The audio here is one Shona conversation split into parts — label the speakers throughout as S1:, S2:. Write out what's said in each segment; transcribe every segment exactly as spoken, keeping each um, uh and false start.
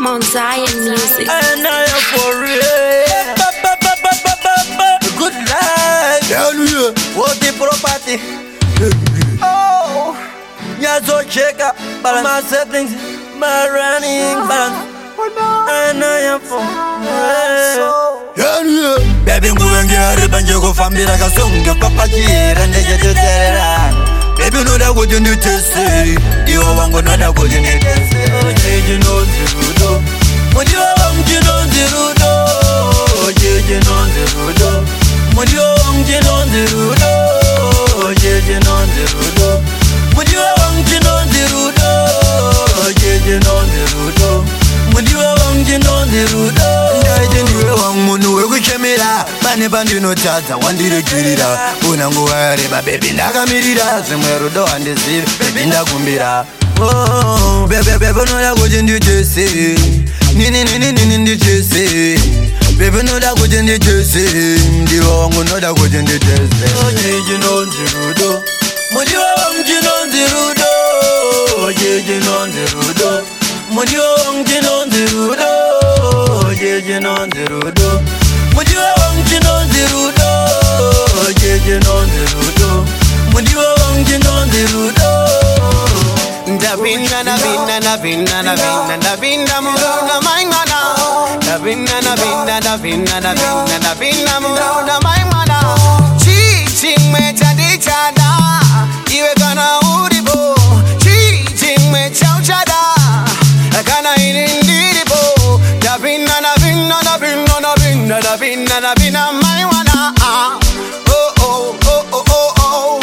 S1: Mount Zion Music.
S2: And I am for real. Good life. What the property? Oh, yeah, so check up my settings, my running balance. And I am for real. Baby, I'm going to get a bunch of family like a song of Papa here and they just tell her. Baby, no, that wouldn't do to say. You are one that wouldn't do to say. Oh, you know, you know. When you are you know, you know. You know, you know. When you are you know, you know. You know, you know. When you are you know, you know. You know, you know. When you are you know, you know. Bane bandi no tata wandire kirira unangu ware ba baby ndakamirira zvimwero do handizive baby ndakumbira oh baby baby no da kuti nditese nini nini nini nditese baby no da kuti nditese ndiwo wangu no da kuti nditese ojeje no nzirudo mudiwa wangu no nzirudo ojeje no nzirudo mudiwa wangu no nzirudo ojeje no nzirudo mudiwa wangu no nzirudo ojeje no nzirudo mudiwa wangu no nzirudo
S3: Ndabinda ndabinda ndabinda ndabinda ndabinda muruna maimana ndabinda ndabinda ndabinda ndabinda ndabinda muruna maimana cheating mechadichada iwe kana uribo cheating mechauchada kana inindiribo ndabinda ndabinda ndabinda ndabinda ndabinda ndabinda maimana oh oh oh oh oh oh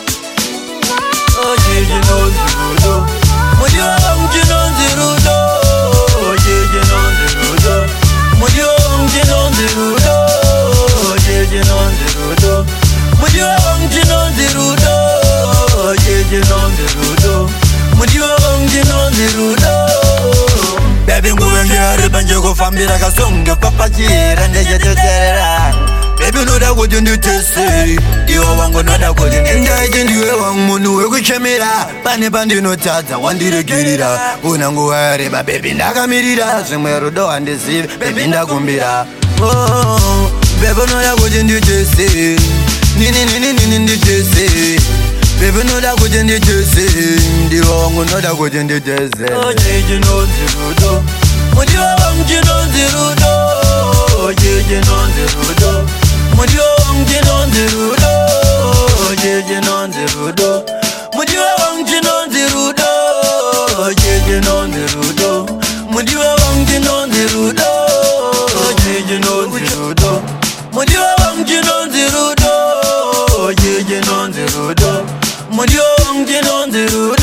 S2: oh jeje no nzirudo mudiwa wangu no nzirudo ojeje no nzirudo mudiwa wangu no nzirudo ojeje no nzirudo mudiwa wangu no nzirudo ojeje no nzirudo mudiwa wangu no nzirudo baby nguwe ngiyari banje kufambira kasonge papa chira ndecheteterera baby noda kuti nditese iwe wangu noda kuti ndaiti ndiwe wangu munhu wekuchemera pane pandinotadza wandiregirira unangu wareba baby ndakamirira zvimwe rudo handizive baby ndakumbira oh baby noda kuti nditese nini nini nini nditese baby noda kuti nditese ndiwe wangu noda kuti nditese ojeje no nzirudo mudiwa wangu no nzirudo ojeje no nzirudo mudiwa wangu no nzirudo ojeje no nzirudo mudiwa wangu no nzirudo ojeje no nzirudo mudiwa wangu no nzirudo ojeje no nzirudo mudiwa wangu no nzirudo ojeje no nzirudo mudiwa wangu no nzirudo